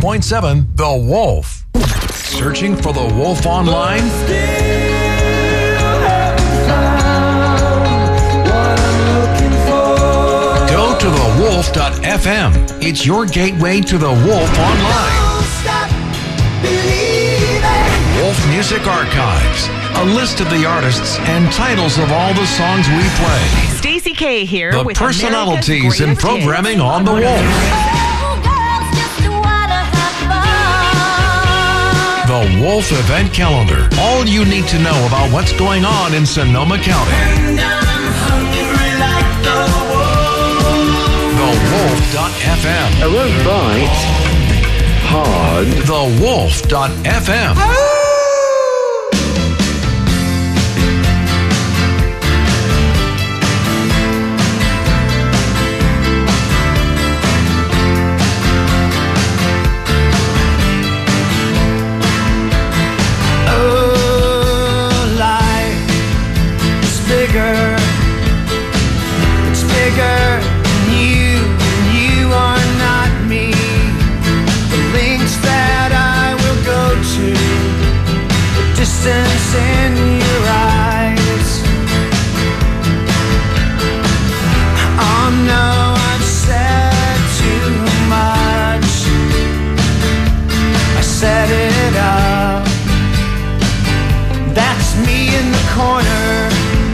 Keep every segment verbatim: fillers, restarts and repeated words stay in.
point seven The Wolf. Searching for The Wolf online? Go to the wolf dot f m. It's your gateway to The Wolf online. Wolf Music Archives. A list of the artists and titles of all the songs we play. Stacey K here the with personalities and programming hits. on The Wolf. The Wolf Event Calendar. All you need to know about what's going on in Sonoma County. the wolf dot f m. I won't bite hard. the wolf dot f m. Distance in your eyes. Oh no, I've said too much. I set it up. That's me in the corner.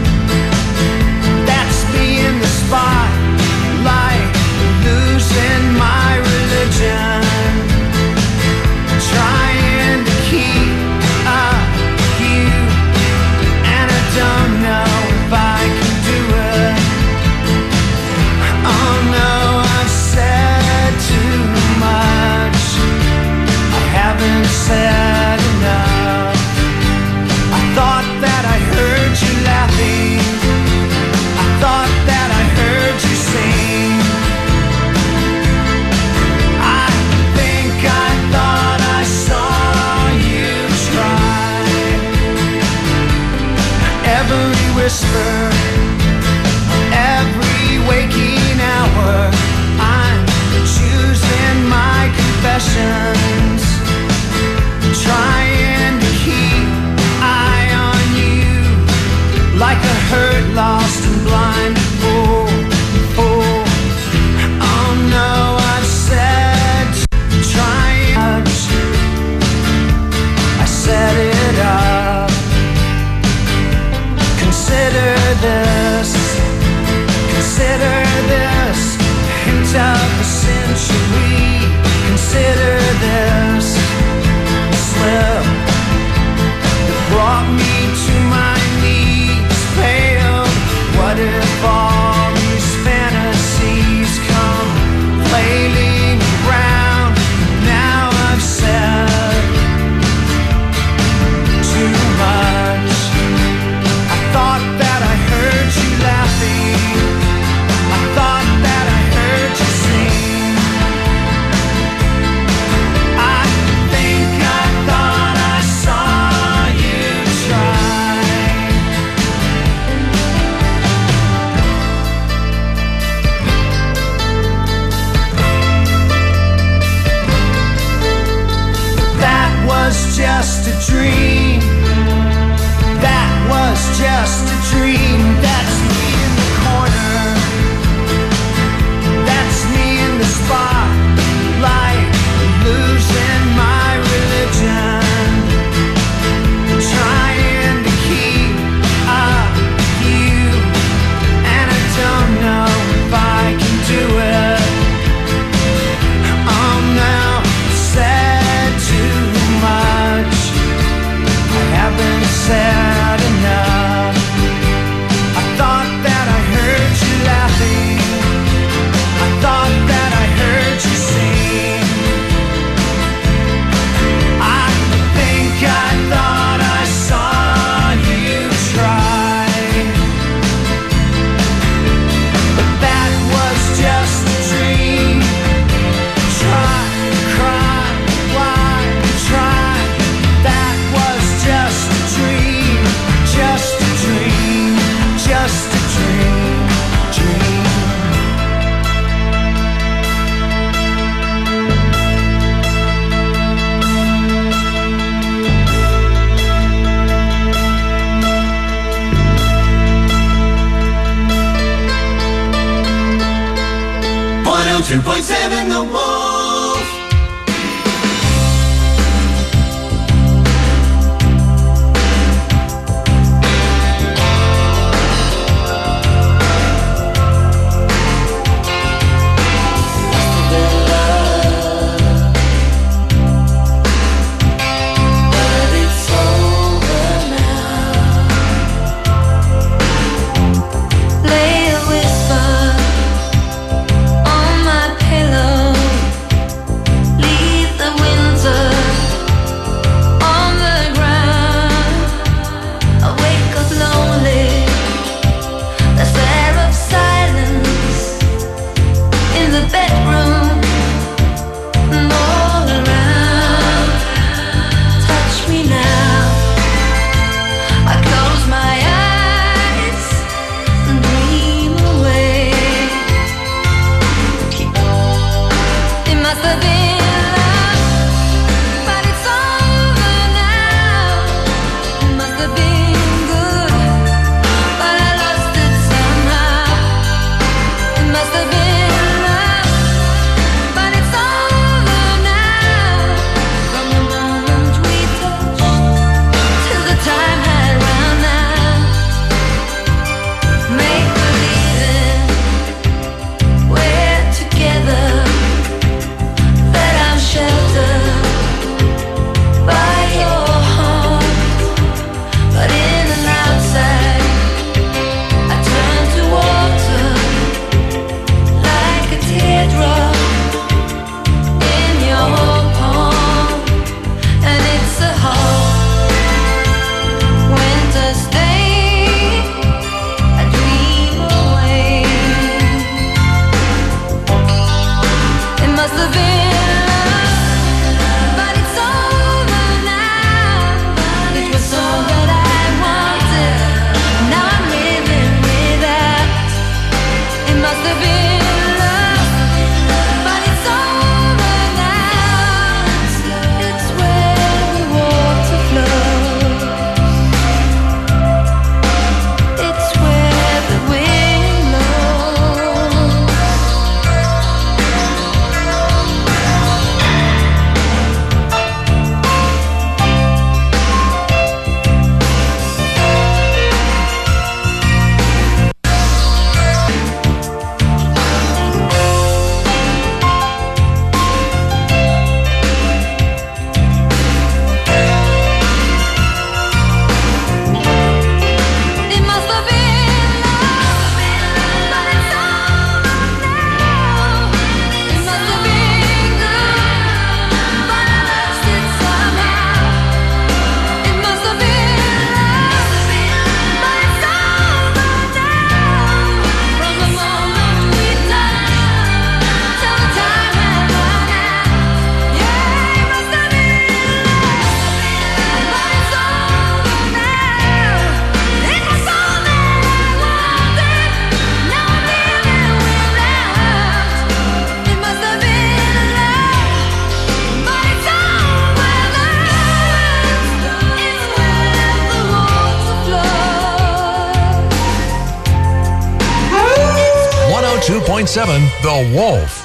That's me in the spotlight, losing my religion, trying to keep up. Don't know if I can do it. Oh no, I've said too much. I haven't said enough. I thought that I heard you laughing. I thought that I heard you sing. I think I thought I saw you try. Every whisper, every waking hour, I'm choosing my confessions, trying to keep eye on you, like a hurt, lost and blind fool. Oh, oh no, I've said trying much. I set it up. Consider this, consider this, hint of the century. Consider this slip that brought me to my knees, pale. What if all these fantasies come flailing around? Now I've said too much. Thought that I heard you laughing. I thought that I heard you sing. I think I thought I saw you try. That was just a dream. That was just a dream. That's me in the two point seven The Wolf. two point seven The Wolf.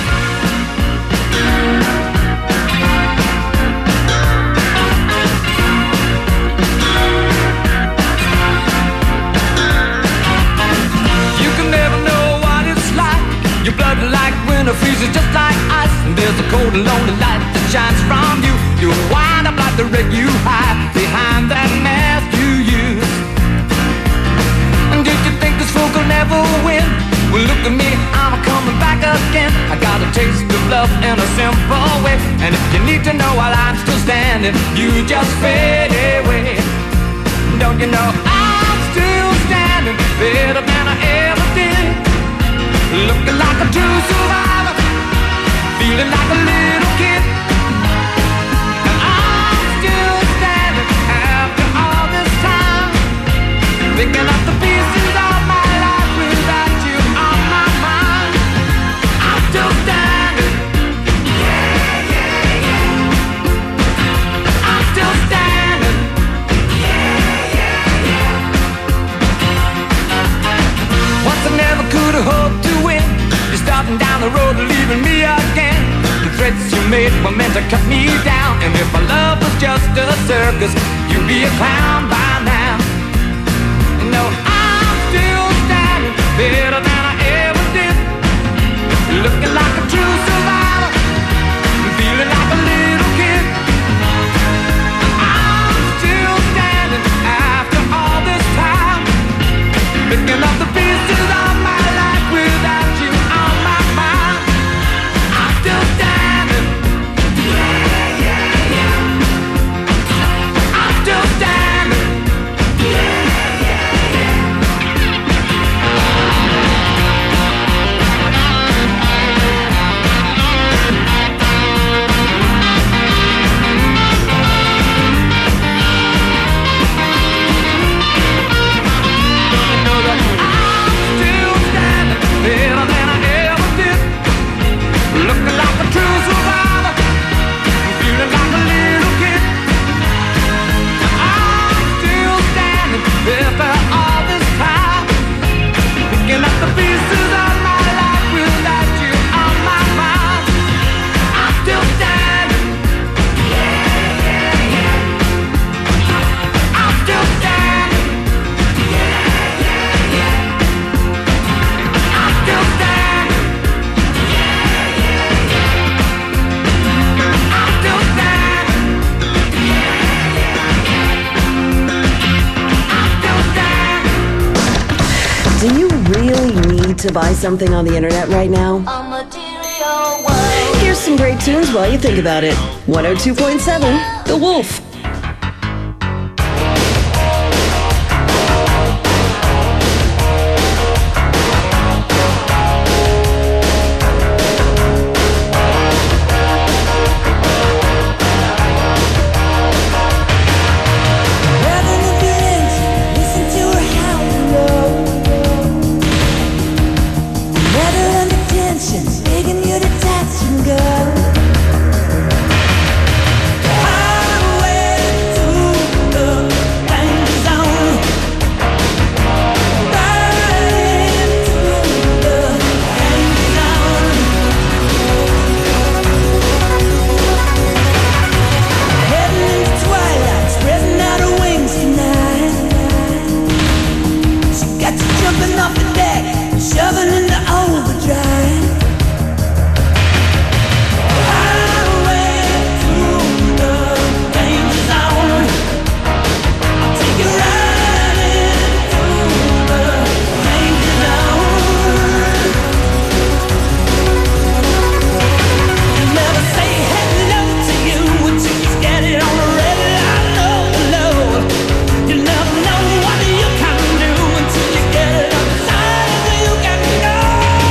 You can never know what it's like. Your blood like winter freezes just like ice. And there's a cold and lonely light that shines from you. You wind up like the wreck you hide behind that mask you use. And did you think this fool could never win? Well, look at me, I'm coming back again. I got a taste of love in a simple way. And if you need to know while I'm still standing, you just fade away. Don't you know I'm still standing better than I ever did? Looking like a true survivor, feeling like a little kid. And I'm still standing after all this time, picking up the pieces of my life without you on my mind. I'm still standing. Yeah, yeah, yeah. I'm still standing. Yeah, yeah, yeah. made were meant to cut me down. And if our love was just a circus, you'd be a clown by now. No, I'm still standing better than I ever did, looking like a true survivor, feeling like a little kid. I'm still standing after all this time, picking up the pieces of my life without you on my mind. I'm still standing. Yeah, yeah, yeah. I'm still standing. Yeah, yeah, yeah. Better than I ever did, looking like a true survivor, feeling like a little kid. I'm still standing after all this time, picking up the pieces of my life without you on my mind. I'm still standing. Yeah, yeah, yeah. I'm still standing. Yeah, yeah, yeah. Still standing. Yeah, yeah, yeah. I'm still standing. Yeah, yeah, yeah. I'm still standing. Do you really need to buy something on the internet right now? A material world. Here's some great tunes while you think about it. one oh two point seven, The Wolf. You never know what you can do until you get it outside. You can know.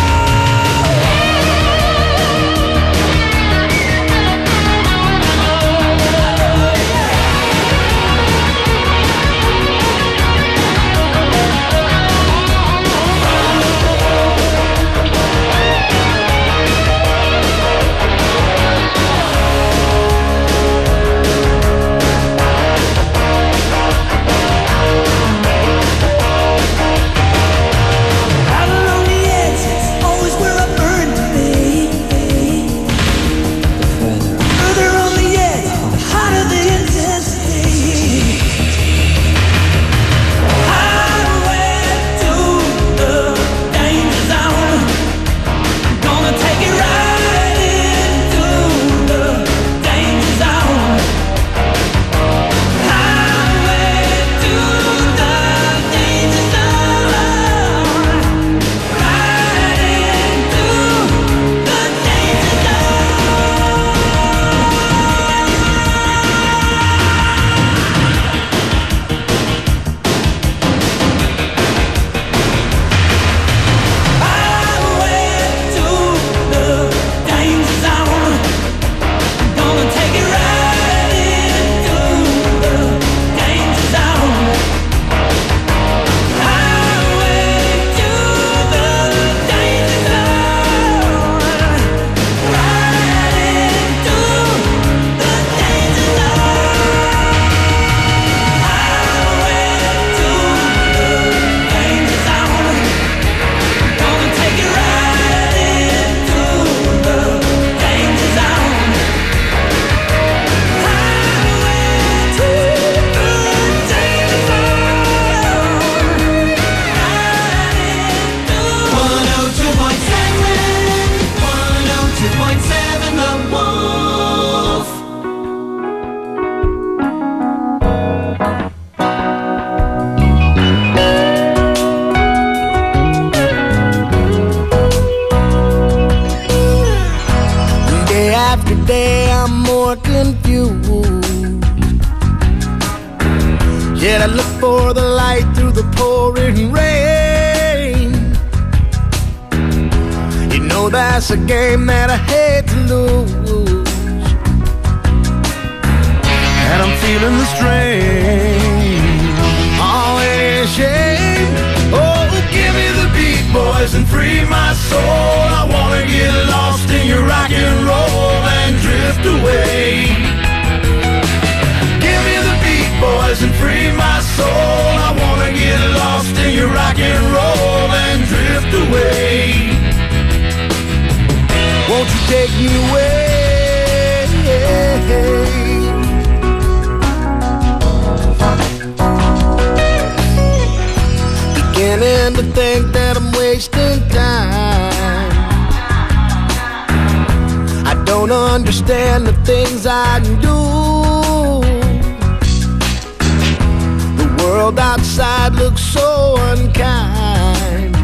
that's a game that I hate to lose. And I'm feeling the strain. Oh, it is shame. Oh, give me the beat, boys, and free my soul. I wanna get lost in your rock and roll and drift away. Give me the beat, boys, and free my soul. I wanna get lost in your rock and roll and drift away. Won't you take me away? Beginning to think that I'm wasting time. I don't understand the things I do. The world outside looks so unkind,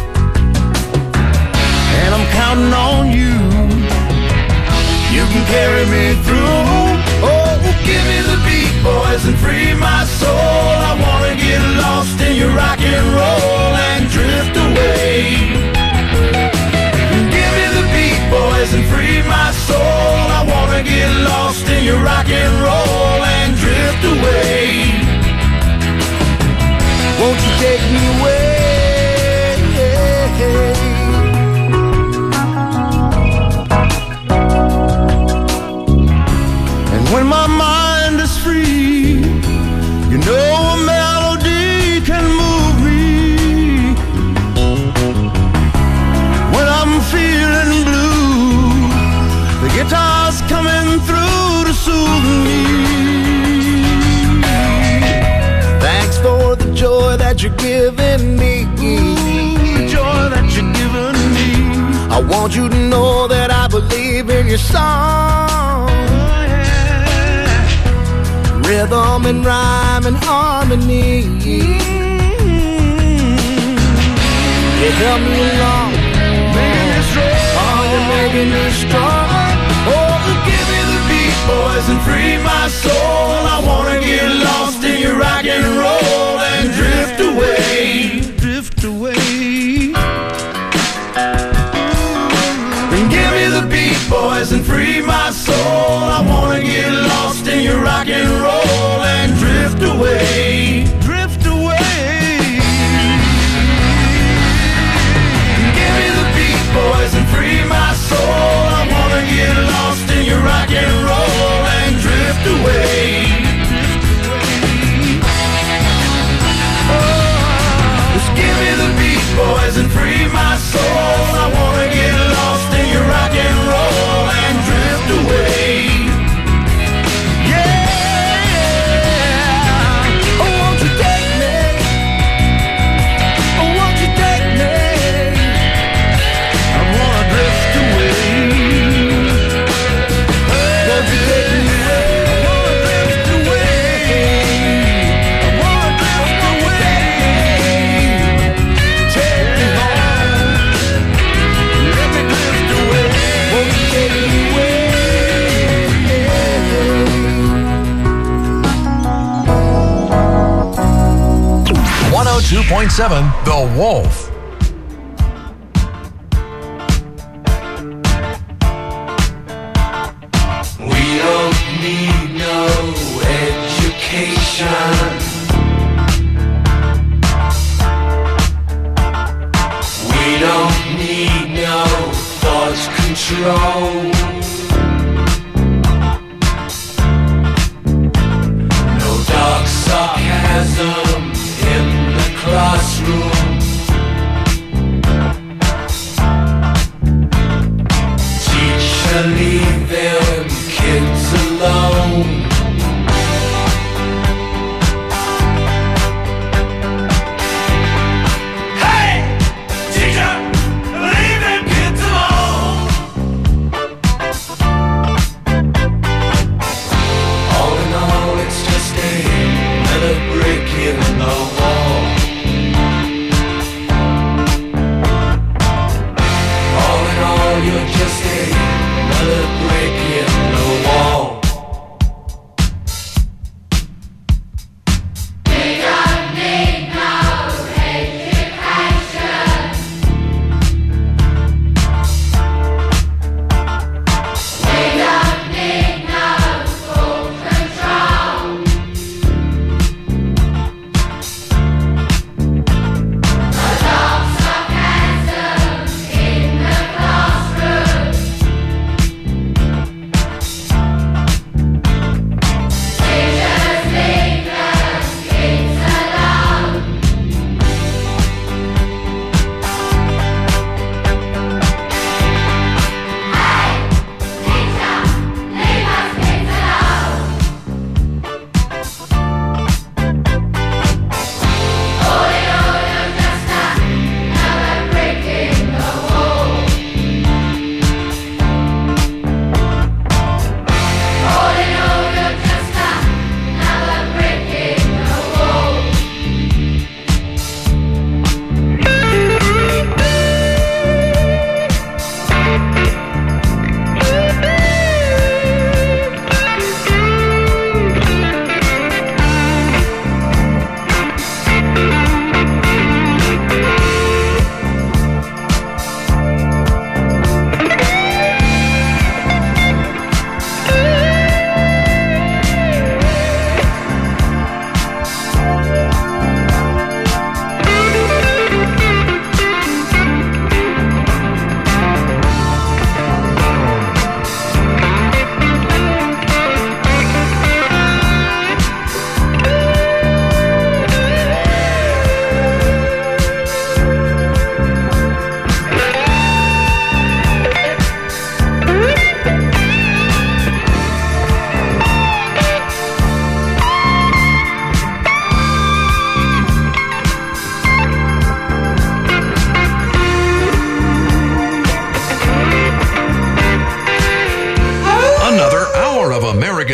and I'm counting on you. You can carry me through. Oh, give me the beat, boys, and free my soul. I wanna get lost in your rock and roll and drift away. Give me the beat, boys, and free my soul. I wanna get lost in your rock and roll and drift away. Won't you take me away? When my mind is free, you know a melody can move me. When I'm feeling blue, the guitar's coming through to soothe me. Thanks for the joy that you're giving me. The joy that you're giving me. I want you to know that I believe in your song. Rhythm and rhyme and harmony. You help me along, making me strong. Oh, you're making me strong. Oh, give me the beat, boys, and free my soul. I wanna get lost in your rock and roll and drift away, drift away. And give me the beat, boys, and free my soul. I wanna get lost in your rock and roll and drift away, drift away. Give me the beat, boys, and free my soul. I wanna get lost in your rock and roll and drift away. Oh, just give me the beat, boys, and free my soul. I wanna get lost in your rock and roll and drift away. one oh two point seven The Wolf. We don't need no education. We don't need no thought control. No dark sarcasm in the classroom. Teacher, leave them kids alone. Hey! Teacher, leave them kids alone.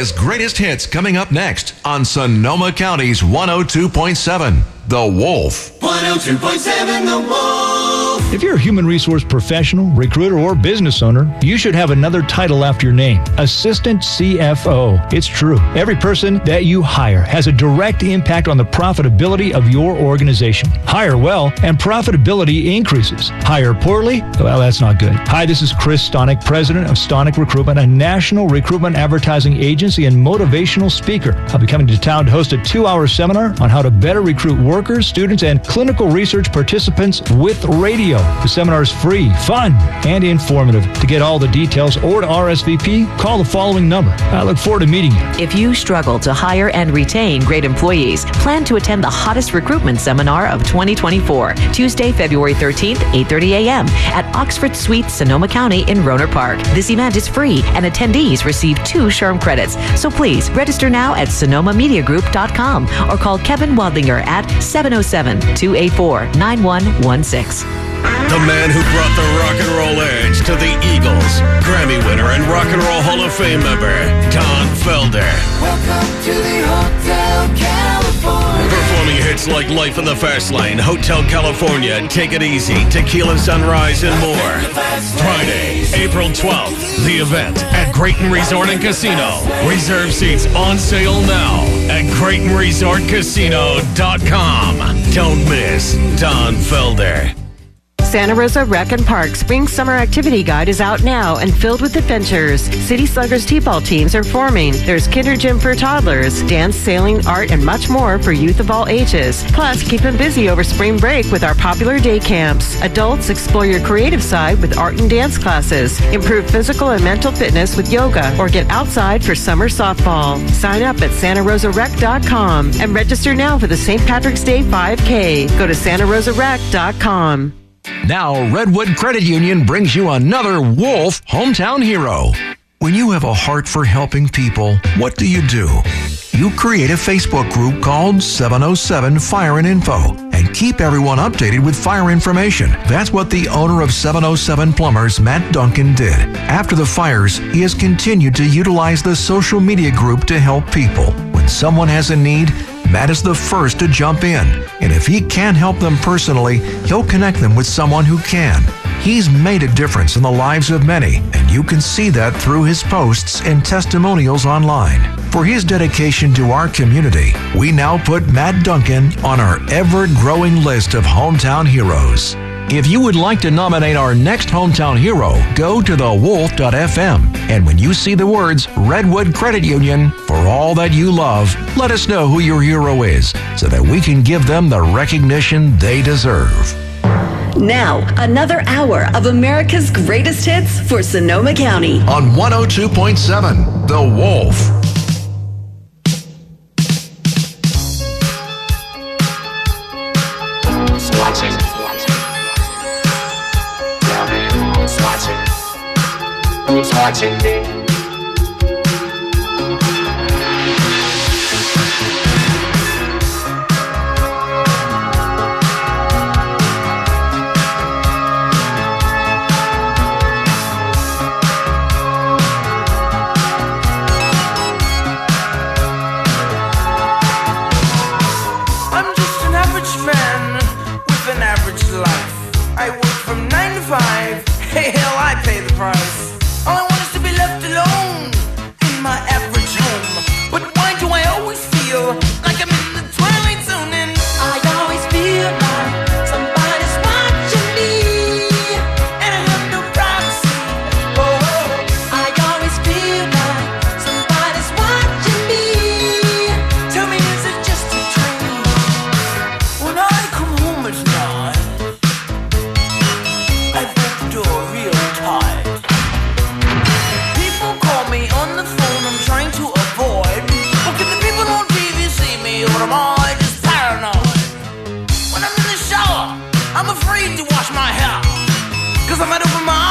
America's greatest hits coming up next on Sonoma County's one oh two point seven, The Wolf. one oh two point seven The Wolf. If you're a human resource professional, recruiter, or business owner, you should have another title after your name, Assistant C F O. It's true. Every person that you hire has a direct impact on the profitability of your organization. Hire well, and profitability increases. Hire poorly? Well, that's not good. Hi, this is Chris Stonick, president of Stonick Recruitment, a national recruitment advertising agency and motivational speaker. I'll be coming to town to host a two-hour seminar on how to better recruit workers, students, and clinical research participants with radio. The seminar is free, fun, and informative. To get all the details or to R S V P, call the following number. I look forward to meeting you. If you struggle to hire and retain great employees, plan to attend the hottest recruitment seminar of twenty twenty-four, Tuesday, February thirteenth, eight thirty a.m. at Oxford Suites, Sonoma County in Rohnert Park. This event is free, and attendees receive two SHRM credits. So please register now at sonoma media group dot com or call Kevin Wadlinger at seven oh seven, two eight four, nine one one six. The man who brought the rock and roll edge to the Eagles, Grammy winner and Rock and Roll Hall of Fame member, Don Felder. Welcome to the Hotel California. Performing hits like Life in the Fast Lane, Hotel California, Take It Easy, Tequila Sunrise, and more. Friday, April twelfth, the event at Grayton Resort and Casino. Reserve seats on sale now at Grayton Resort Casino dot com. Don't miss Don Felder. Santa Rosa Rec and Park Spring Summer Activity Guide is out now and filled with adventures. City Sluggers T-ball teams are forming. There's kinder gym for toddlers, dance, sailing, art, and much more for youth of all ages. Plus, keep them busy over spring break with our popular day camps. Adults, explore your creative side with art and dance classes. Improve physical and mental fitness with yoga, or get outside for summer softball. Sign up at santa rosa rec dot com and register now for the Saint Patrick's Day five K. Go to santa rosa rec dot com. Now, Redwood Credit Union brings you another Wolf Hometown Hero. When you have a heart for helping people, what do you do? You create a Facebook group called seven oh seven Fire and Info and keep everyone updated with fire information. That's what the owner of seven oh seven Plumbers, Matt Duncan, did. After the fires, he has continued to utilize the social media group to help people. When someone has a need, Matt is the first to jump in, and if he can't help them personally, he'll connect them with someone who can. He's made a difference in the lives of many, and you can see that through his posts and testimonials online. For his dedication to our community, we now put Matt Duncan on our ever-growing list of hometown heroes. If you would like to nominate our next hometown hero, go to the wolf dot f m, and when you see the words Redwood Credit Union, for all that you love, let us know who your hero is so that we can give them the recognition they deserve. Now, another hour of America's greatest hits for Sonoma County. On one oh two point seven, The Wolf. Swatching. Who's watching me? I'm just an average man with an average life. I work from nine to five. Hey, hell, I pay the price. All I want is to be left alone in my average home. But why do I always feel like I'm in the twilight zone? And I always feel like somebody's watching me, and I have no privacy. Oh, I always feel like somebody's watching me. Tell me, is it just a dream? When I come home at night, I bolt the door real tight. On the phone I'm trying to avoid. Well, can the people on T V see me, or am I just paranoid? When I'm in the shower, I'm afraid to wash my hair, cause I might open my